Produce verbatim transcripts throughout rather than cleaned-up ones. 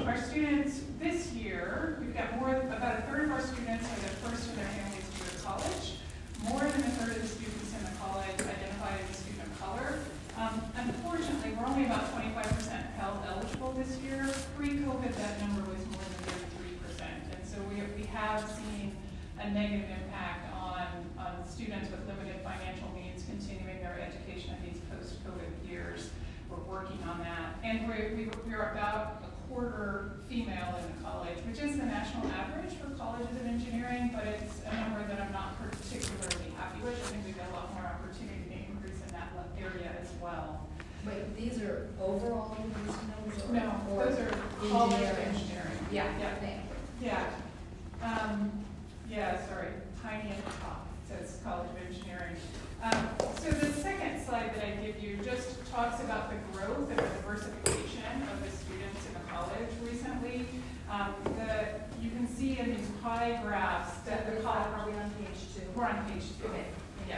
our students this year, we've got more, about a third of our students are the first in their families to go to college. More than a third of the students in the college identify as a student of color. Um, unfortunately, we're only about twenty-five percent Pell eligible this year. Pre-COVID, that number was more than thirty-three percent. And so we, we have seen a negative impact on, on students with limited financial means continuing their education in these post-COVID years. We're working on that. And we're, we're about a quarter female in the college, which is the national average for colleges of engineering, but it's a number that I'm not particularly happy with. I think we've got a lot more opportunity to increase in that area as well. Wait, these are overall increased numbers? Or, no, or those are college of engineering. Yeah, yeah. Thank you. Yeah. Um, yeah, sorry, tiny at the top. It says College of Engineering. Um, so the second slide that I give you just talks about the growth and the diversification of the students in the college recently. Um, the, you can see in these pie graphs that the college... Are we on page two? We're on page two. Okay. Yeah.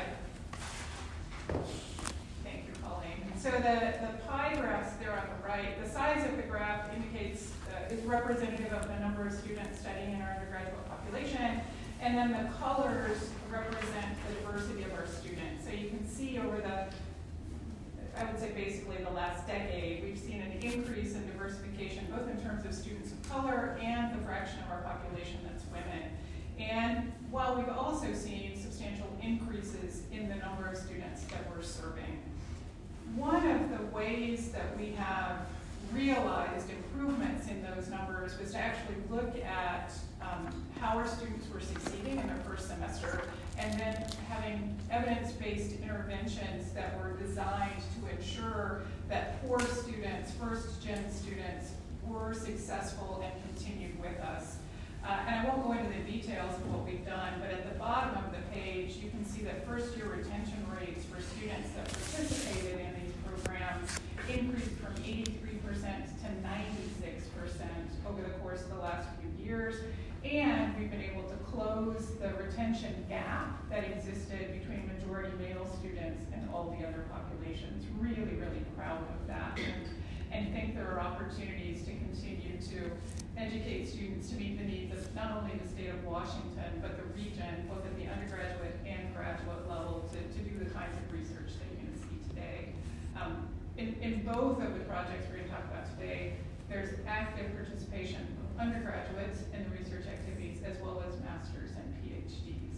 Thank you, Colleen. So the, the pie graphs there on the right, the size of the graph indicates, uh, is representative of the number of students studying in our undergraduate population. And then the colors represent the diversity of our students. So you can see over the, I would say basically the last decade, we've seen an increase in diversification, both in terms of students of color and the fraction of our population that's women. And while we've also seen substantial increases in the number of students that we're serving. One of the ways that we have realized improvements in those numbers was to actually look at um, how our students were succeeding in their first semester, and then having evidence-based interventions that were designed to ensure that poor students, first-gen students, were successful and continued with us. Uh, and I won't go into the details of what we've done, but at the bottom of the page, you can see that first-year retention rates for students that participated in these programs increased from eighty-three percent to ninety-six percent over the course of the last few years. And we've been able to close the retention gap that existed between majority male students and all the other populations. Really, really proud of that. And, and think there are opportunities to continue to educate students to meet the needs of not only the state of Washington, but the region, both at the undergraduate and graduate level, to, to do the kinds of research that you're going to see today. Um, in, in both of the projects we're going to talk about today, there's active participation of undergraduates in the research activities as well as masters and PhDs.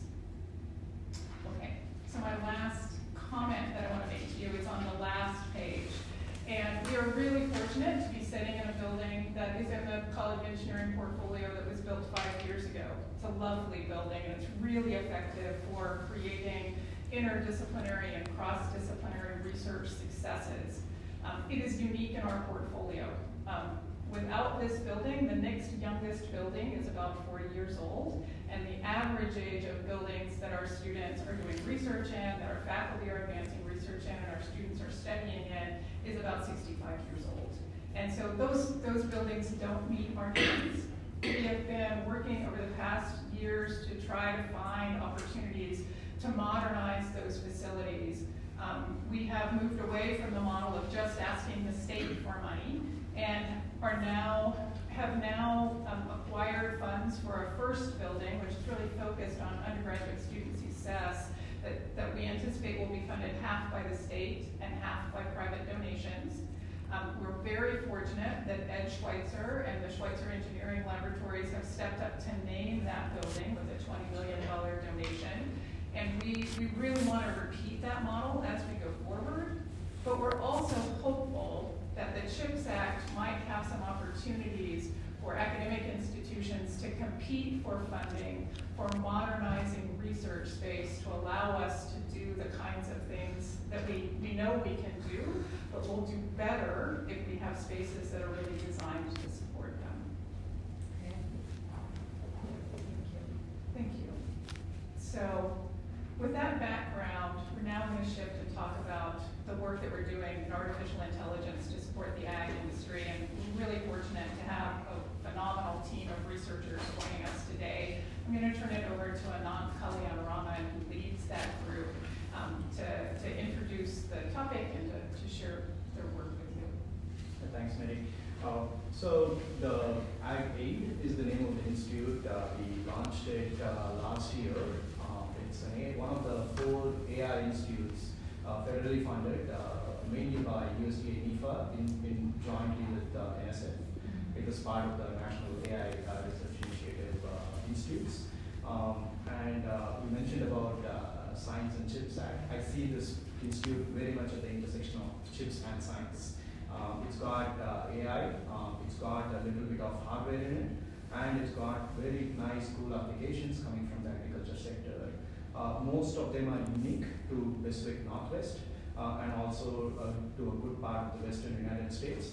Okay, so my last comment that I want to make to you is on the last page. And we are really fortunate to be sitting in a building that is in the College of Engineering portfolio that was built five years ago. It's a lovely building, and it's really effective for creating interdisciplinary and cross-disciplinary research successes. Um, it is unique in our portfolio. Um, without this building, the next youngest building is about forty years old, and the average age of buildings that our students are doing research in, that our faculty are advancing research in, and our students are studying in, is about sixty-five years old. And so those, those buildings don't meet our needs. We have been working over the past years to try to find opportunities to modernize those facilities. Um, we have moved away from the model of just asking the state for money, and are now, have now um, acquired funds for our first building, which is really focused on undergraduate student success, that, that we anticipate will be funded half by the state and half by private donations. Um, we're very fortunate that Ed Schweitzer and the Schweitzer Engineering Laboratories have stepped up to name that building with a twenty million dollar donation. And we, we really want to repeat that model as we go forward. But we're also hopeful that the CHIPS Act might have some opportunities for academic institutions to compete for funding for modernizing research space to allow us to do the kinds of things that we, we know we can do, but we'll do better if we have spaces that are really designed to support them. Okay. Thank you. So with that background, we're now going to shift and talk about the work that we're doing in artificial intelligence to support the ag industry. And we're really fortunate to have a phenomenal team of researchers joining us today. I'm going to turn it over to Anant Kalyanaraman, who leads that group, um, to, to introduce the topic and to, to share their work with you. Thanks, Mary. Uh, so the AgAid is the name of the institute. Uh, we launched it uh, last year. Um, it's an A, one of the four A I institutes uh, federally funded, uh, mainly by U S D A NIFA in, in jointly with uh, N S F. It was part of the National A I uh, Research Initiative uh, Institutes. Um, and uh, you mentioned about uh, Science and Chips Act. I see this institute very much at the intersection of chips and science. Um, it's got uh, A I, um, it's got a little bit of hardware in it, and it's got very nice, cool applications coming from the agriculture sector. Uh, most of them are unique to Pacific Northwest uh, and also uh, to a good part of the Western United States.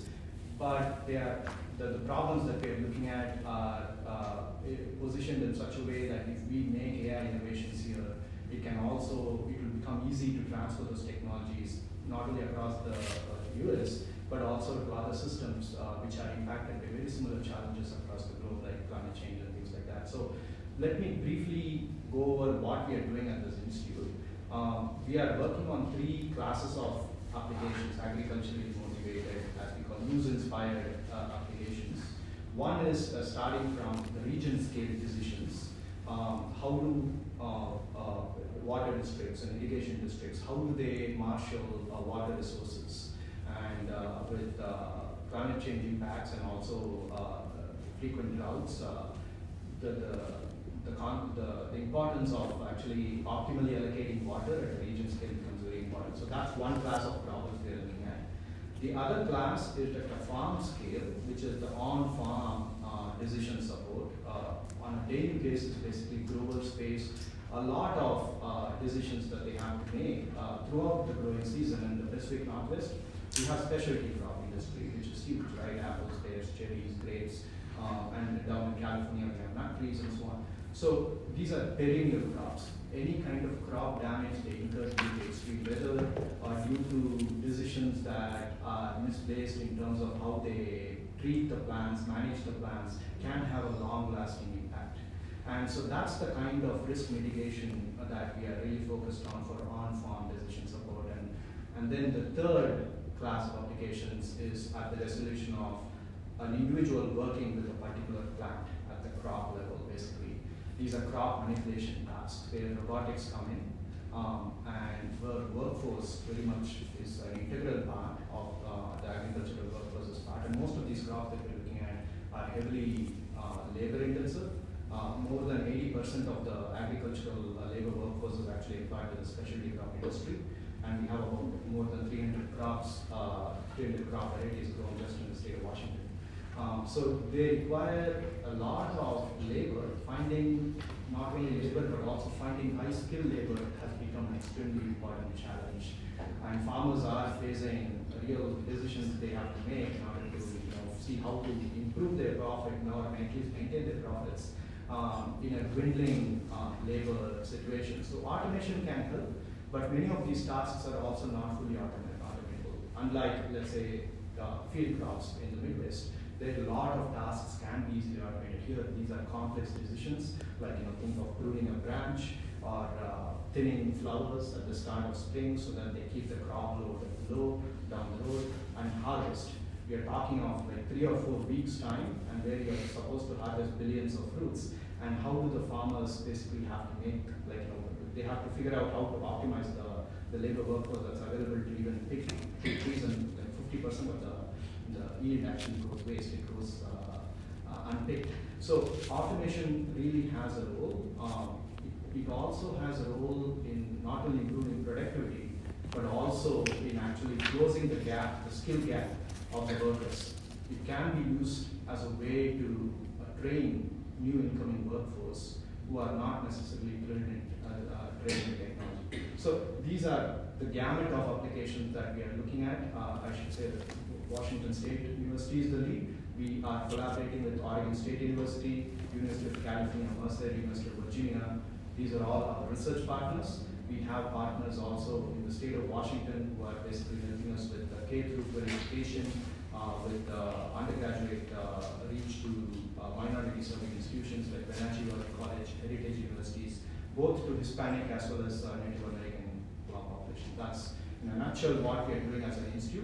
But they are, the, the problems that we're looking at are uh, positioned in such a way that if we make A I innovations here, it can also, it will become easy to transfer those technologies not only across the uh, U S, but also to other systems uh, which are impacted by very similar challenges across the globe, like climate change and things like that. So let me briefly go over what we are doing at this institute. Um, we are working on three classes of applications, agriculturally motivated, as we call news-inspired uh, applications. One is uh, starting from the region scale decisions. Um, how do uh, uh, water districts and irrigation districts, how do they marshal uh, water resources? And uh, with uh, climate change impacts and also uh, frequent droughts, uh, the, the, the, con the, the importance of actually optimally allocating water at a region scale becomes very important. So that's one class of problems we're looking at. The other class is at a farm scale, which is the on-farm uh, decision support. Uh, on a daily basis, basically growers face a lot of uh, decisions that they have to make uh, throughout the growing season in the Pacific Northwest. We have specialty crop industry, which is huge, right? Apples, pears, cherries, grapes, um, and down in California we have nut trees and so on. So these are perennial crops. Any kind of crop damage they incur due to extreme weather or due to decisions that are misplaced in terms of how they treat the plants, manage the plants, can have a long-lasting impact. And so that's the kind of risk mitigation that we are really focused on for on-farm decision support. And, and then the third class of applications is at the resolution of an individual working with a particular plant at the crop level, basically. These are crop manipulation tasks where robotics come in, um, and where workforce very much is an integral part of uh, the agricultural workforce's part. And most of these crops that we're looking at are heavily uh, labor intensive. Uh, more than eighty percent of the agricultural uh, labor workforce is actually employed in the specialty crop industry. And we have about more than three hundred crops, uh, three hundred crop varieties grown just in the state of Washington. Um, so they require a lot of labor. Finding not only labor, but also finding high-skilled labor has become an extremely important challenge. And farmers are facing real decisions they have to make in order to you know, see how to improve their profit or at least maintain their profits um, in a dwindling uh, labor situation. So automation can help. But many of these tasks are also not fully automatable. Unlike, let's say, uh, field crops in the Midwest, there are a lot of tasks can be easily automated. Here, these are complex decisions, like you know, think of pruning a branch or uh, thinning flowers at the start of spring so that they keep the crop load low down the road, and harvest. We are talking of like three or four weeks time, and where you are supposed to harvest billions of fruits. And how do the farmers basically have to make, like, you know, they have to figure out how to optimize the, the labor workforce that's available to even pick trees, and like fifty percent of the, the yield actually goes waste, it goes uh, uh, unpicked. So automation really has a role. Um, it, it also has a role in not only improving productivity, but also in actually closing the gap, the skill gap of the workers. It can be used as a way to uh, train new incoming workforce who are not necessarily brilliant uh, uh, trained in technology. So these are the gamut of applications that we are looking at. Uh, I should say that Washington State University is the lead. We are collaborating with Oregon State University, University of California, Mercer, University of Virginia. These are all our research partners. We have partners also in the state of Washington who are basically helping us with uh, K through twelve education, uh, with uh, undergraduate uh, reach to uh, minority serving institutions like Wenatchee College, Heritage Universities, both to Hispanic as well as uh, Native American population. That's in a nutshell what we are doing as an institute.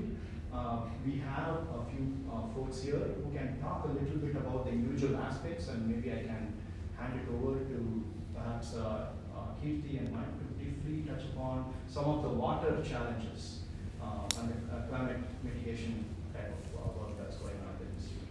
Uh, we have a few uh, folks here who can talk a little bit about the individual aspects, and maybe I can hand it over to perhaps uh, uh, Kirti and Mike to briefly touch upon some of the water challenges uh, and the uh, climate mitigation type of uh, work that's going on in the institute.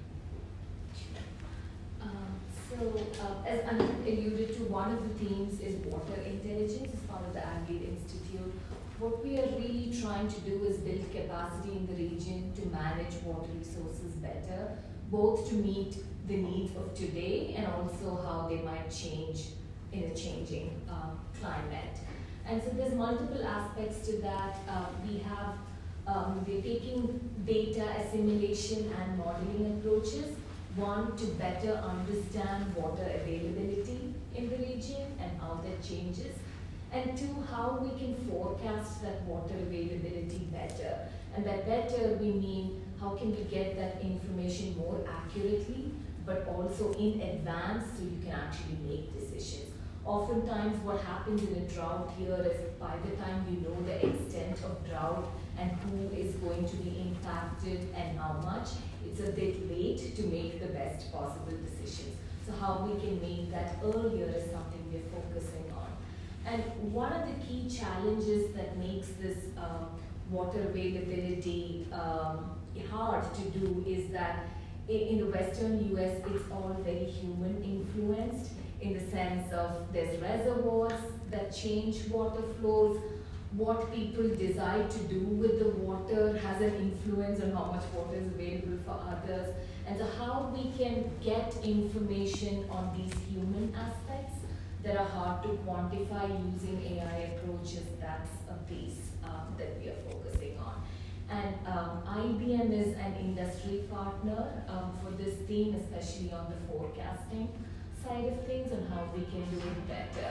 Um, so, uh, as Anand alluded to, one of the themes is water intelligence as part of the AgLead Institute. What we are really trying to do is build capacity in the region to manage water resources better, both to meet the needs of today and also how they might change in a changing uh, climate. And so there's multiple aspects to that. Uh, we have, um, we're taking data assimilation and modeling approaches. One, to better understand water availability in the region and how that changes. And two, how we can forecast that water availability better. And by better, we mean how can we get that information more accurately, but also in advance so you can actually make decisions. Oftentimes what happens in a drought here is by the time you know the extent of drought and who is going to be impacted and how much, it's a bit late to make the best possible decisions. So how we can make that earlier is something we're focusing on. And one of the key challenges that makes this um, water availability um, hard to do is that in the Western U S, it's all very human influenced in the sense of there's reservoirs that change water flows. What people decide to do with the water has an influence on how much water is available for others. And so how we can get information on these human aspects that are hard to quantify using A I approaches, that's a piece um, that we are focusing on. And um, I B M is an industry partner um, for this theme, especially on the forecasting side of things and how we can do it better.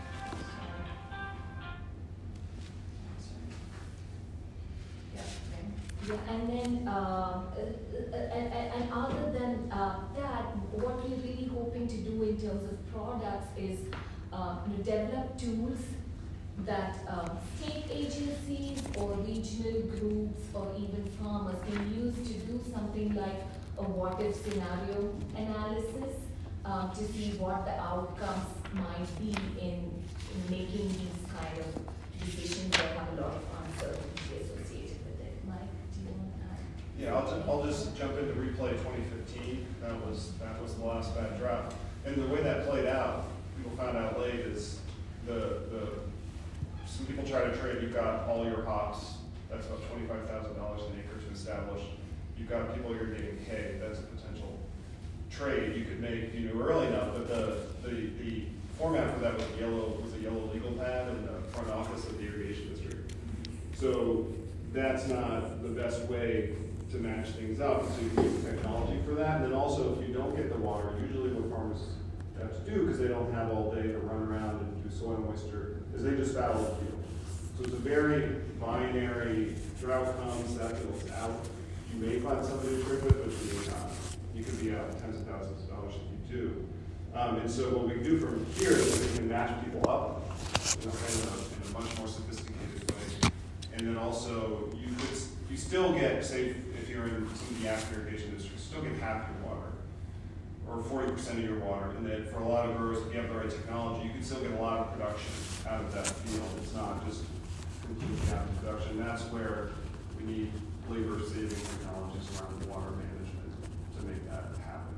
Yeah, and then, uh, uh, and, and other than uh, that, what we're really hoping to do in terms of products is uh, you know, develop tools that um, state agencies or regional groups or even farmers can use to do something like a what-if scenario analysis um, to see what the outcomes might be in, in making these kind of decisions that have a lot of uncertainty associated with it. Mike, do you want to add? Yeah, I'll, just, I'll just jump into replay twenty fifteen. That was that was the last bad drought, and the way that played out, people found out late is the the some people try to trade. You've got all your hops. That's about twenty-five thousand dollars an acre to establish. You've got people irrigating hay. That's a potential trade you could make if you knew early enough. But the the the format for that was yellow was a yellow legal pad in the front office of the irrigation district. So that's not the best way to match things up. So you use technology for that. And then also, if you don't get the water, usually what farmers have to do, because they don't have all day to run around and do soil moisture, is they just fallow the field. So it's a very binary, drought comes, that goes out. You may find somebody to trade with, but you may not. You could be out tens of thousands of dollars if you do. Um, and so what we can do from here is we can match people up in a, in a, in a much more sophisticated way. And then also, you could, you still get, say, if you're in some of the active irrigation districts, still get half your water, or forty percent of your water. And then for a lot of growers, if you have the right technology, you can still get a lot of production out of that field. It's not just completely out of production. That's where we need labor-saving technologies around water management to make that happen.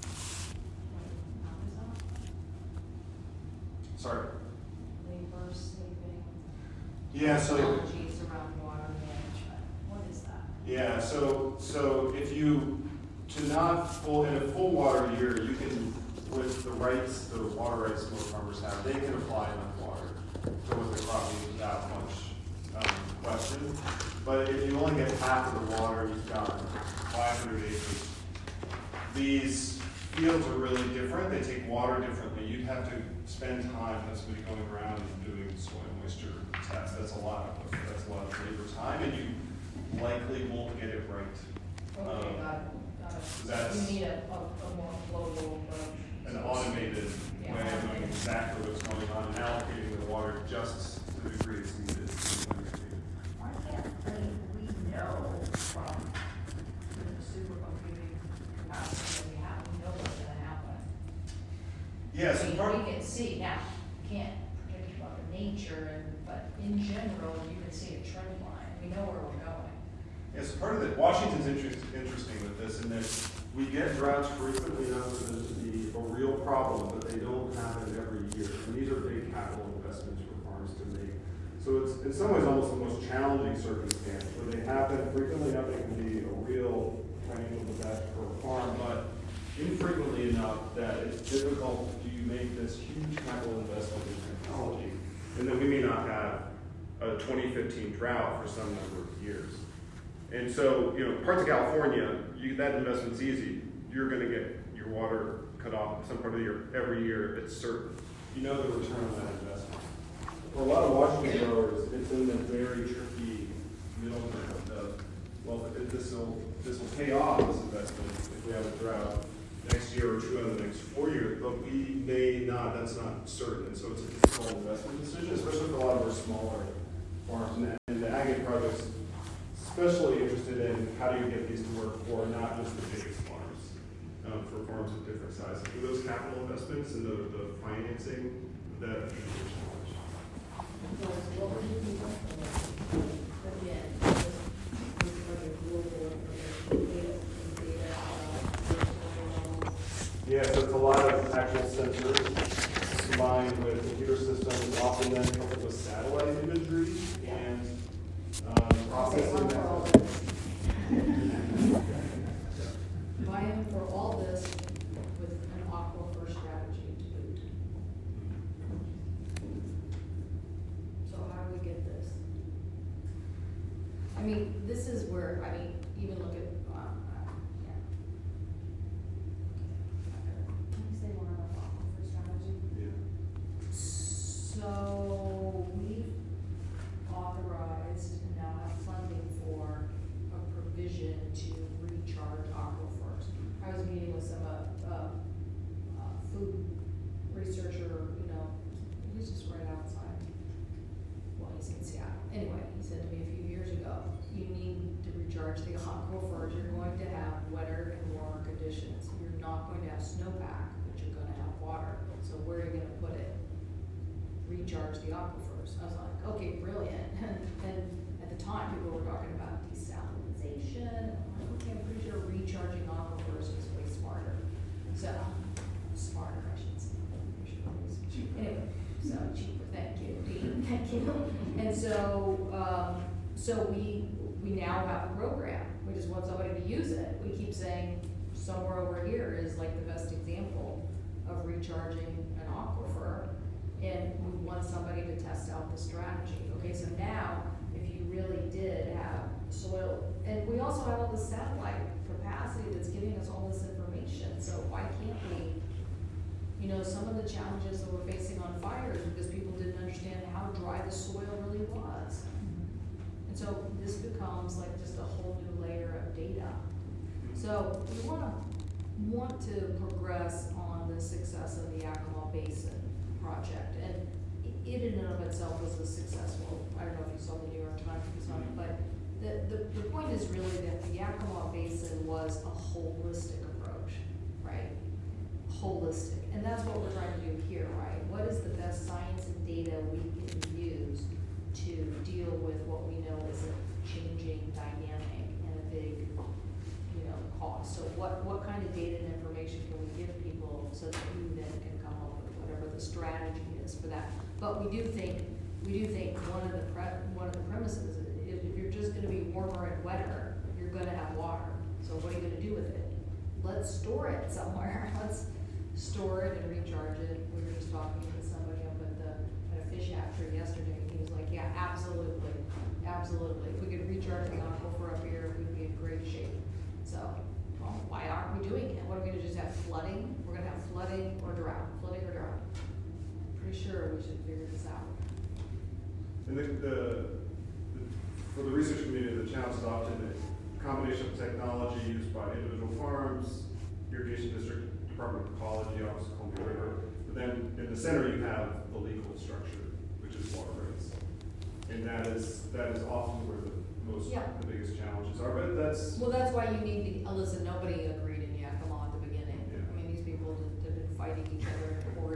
Sorry? Labor-saving Yeah, so technologies around water management. What is that? yeah, so so if you to not full in a full water year, you can with the rights, the water rights most farmers have, they can apply enough water to what the crop needs without much um, question. But if you only get half of the water, you've got five hundred acres. These fields are really different. They take water differently. You'd have to spend time possibly going around and doing soil moisture tests. That's a lot of that's a lot of labor time, and you likely won't get it right. Okay, Um, got it, got it. That's You need a, a, a more global approach. an automated Yeah. way of knowing exactly what's going on and allocating the water just to the degree it's needed. Why can't we, we know from Yes, I mean, part- we can see, now, can't predict about the nature, and, but in general, you can see a trend line, we know where we're going. Yes, part of it, Washington's interest, interesting with this in that we get droughts frequently enough for them to be a real problem, but they don't happen every year. And these are big capital investments for farms to make. So it's in some ways almost the most challenging circumstance where they happen frequently enough, they can be a real financial disaster for a farm, but infrequently enough that it's difficult to make this huge capital investment in technology. And then we may not have a twenty fifteen drought for some number of years. And so, you know, parts of California, you, that investment's easy. You're gonna get your water cut off some part of the year, every year, it's certain. You know the return on that investment. For a lot of Washington growers, it's in the very tricky middle ground of, well, if this will, this will pay off, this investment, if we have a drought next year or two out of the next four years, but we may not, that's not certain. And so it's a difficult investment decision, especially for a lot of our smaller farms. And, and the ag projects, especially interested in how do you get these to work for not just the biggest farms, um, for farms of different sizes. For those capital investments and the, the financing, that can be a challenge. What would you think of again, this like a global information data, data, Yeah, so it's a lot of actual sensors combined with computer systems, often then coupled with satellite imagery and um, processing For all that. this. Buy-in for all this with an aquifer strategy to boot. So how do we get this? I mean, this is where, I mean, even look at, um, uh, yeah. Can you say more about aquifer strategy? Yeah. So we've authorized and now have funding for a provision to recharge aquifers. I was meeting with some, uh, uh, uh, food researcher, you know, he's just right outside. Well, he's in Seattle. Anyway, he said to me a few years ago, you need to recharge the aquifers. You're going to have wetter and warmer conditions. You're not going to have snowpack, but you're gonna have water. So where are you gonna put it? Recharge the aquifers. I was like, okay, brilliant. And, and at the time, people were talking about desalinization. I'm like, okay, I'm pretty sure recharging aquifers is way smarter. So, smarter, I should say. I'm sure it was cheaper. Anyway, so cheaper, thank you, Dean, thank you. And so, um, so we, we now have a program. We just want somebody to use it. We keep saying somewhere over here is like the best example of recharging an aquifer. And we want somebody to test out the strategy. Okay, so now, if you really did have soil, and we also have all the satellite capacity that's giving us all this information, so why can't we, you know, some of the challenges that we're facing on fires because people didn't understand how dry the soil really was. And so this becomes like just a whole new layer of data. So we wanna, want to progress on the success of the Yakima Basin project, and it in and of itself was a successful, I don't know if you saw the New York Times piece on it, but the, the, the point is really that the Yakima Basin was a holistic approach, right? Holistic, and that's what we're trying to do here, right? What is the best science and data we can use to deal with what we know is a changing dynamic and a big, you know, cost? So what, what kind of data and information can we give people so that you then can come up with whatever the strategy is for that? But we do think, we do think one of the pre, one of the premises is if, if you're just gonna be warmer and wetter, you're gonna have water. So what are you gonna do with it? Let's store it somewhere. Let's store it and recharge it. We were just talking with somebody up at the, at a fish hatchery yesterday, and he was like, yeah, absolutely, absolutely. If we could recharge the aquifer up here, we'd be in great shape. So, well, why aren't we doing it? What are we gonna just have flooding? We're gonna have flooding or drought, flooding or drought. Pretty sure we should figure this out. And the, the, the, for the research community, the challenge is often a combination of technology used by individual farms, irrigation district, Department of Ecology, Office of Columbia River. But then in the center you have the legal structure, which is water rights. And that is that is often where the most Yeah. the biggest challenges are. But that's Well, that's why you need to, uh, listen, nobody agreed in Yakima at the beginning. Yeah. I mean, these people have have been fighting each other in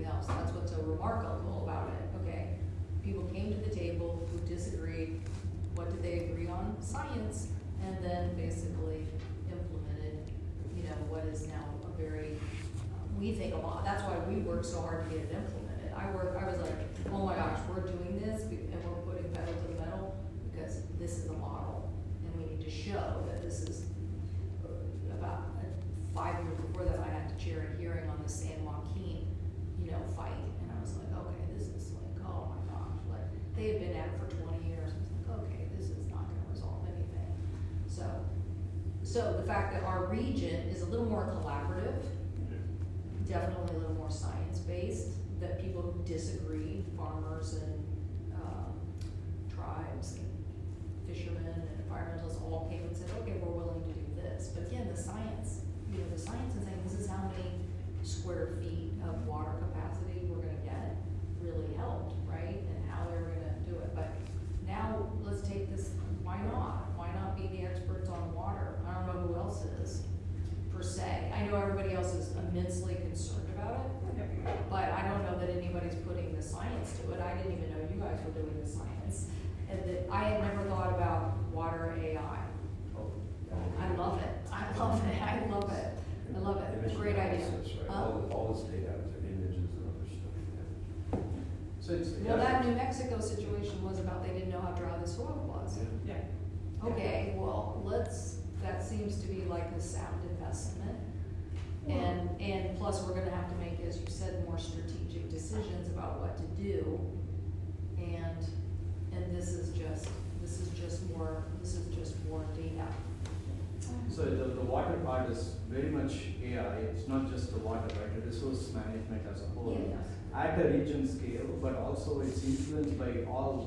something else. That's what's so remarkable about it, okay? People came to the table who disagreed. What did they agree on? Science. And then basically implemented, you know, what is now a very, uh, we think a lot. That's why we work so hard to get it implemented. I work, I was like, oh my gosh, we're doing this be- and we're putting pedal to the metal because this is a model. And we need to show that this is uh, about uh, five years before that, I had to chair a hearing on the San Joaquin, you know, fight. And I was like, okay, this is like, oh my gosh, like they had been at it for twenty years. I was like, okay, this is not gonna resolve anything. So, so the fact that our region is a little more collaborative, definitely a little more science-based, that people who disagree, farmers and, um, tribes and fishermen and environmentalists all came and said, okay, we're willing to do this. But again, the science, you know, the science is saying this is how many square feet of water capacity we're gonna get, really helped, right? And how they were gonna do it. But now, let's take this, why not? Why not be the experts on water? I don't know who else is, per se. I know everybody else is immensely concerned about it, but I don't know that anybody's putting the science to it. I didn't even know you guys were doing the science. And that, I had never thought about water A I. I love it, I love it, I love it, I love it, Image great idea. analysis, right? Huh? All, all this data is images and other stuff. So it's, Well, yeah, that New Mexico situation was about they didn't know how dry the soil was. Yeah. Yeah. Okay, well, let's, that seems to be like a sound investment. And, and plus, we're gonna have to make, as you said, more strategic decisions about what to do. And, and this is just, this is just more, this is just more data. so the, the water part is very much A I, it's not just the water, right, the resource management as a whole. Yes. At a region scale, but also it's influenced by all